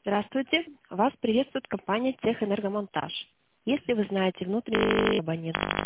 Здравствуйте. Вас приветствует компания Техэнергомонтаж. Если вы знаете внутренний абонент